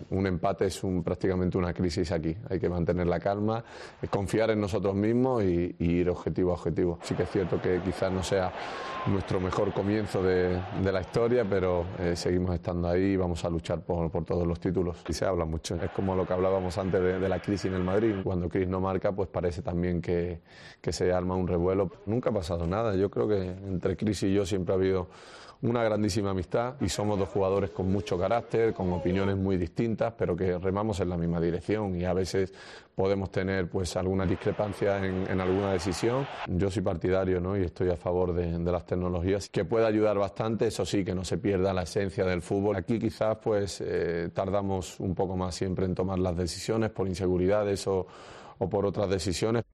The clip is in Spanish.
un empate es prácticamente una crisis aquí. Hay que mantener la calma, confiar en nosotros mismos y ir objetivo a objetivo. Sí que es cierto que quizás no sea nuestro mejor comienzo de la historia, pero seguimos estando ahí y vamos a luchar por todos los títulos. Y se habla mucho. Es como lo que hablábamos antes de la crisis en el Madrid. Cuando Chris no marca, pues parece también que se arma un revuelo. Nunca ha pasado nada. Yo creo que entre Chris y yo siempre ha habido una grandísima amistad y somos dos jugadores con mucho carácter, con opiniones muy distintas, pero que remamos en la misma dirección y a veces podemos tener pues alguna discrepancia en alguna decisión. Yo soy partidario, ¿no? Y estoy a favor de las tecnologías, que puede ayudar bastante, eso sí, que no se pierda la esencia del fútbol. Aquí quizás pues tardamos un poco más siempre en tomar las decisiones por inseguridades o por otras decisiones.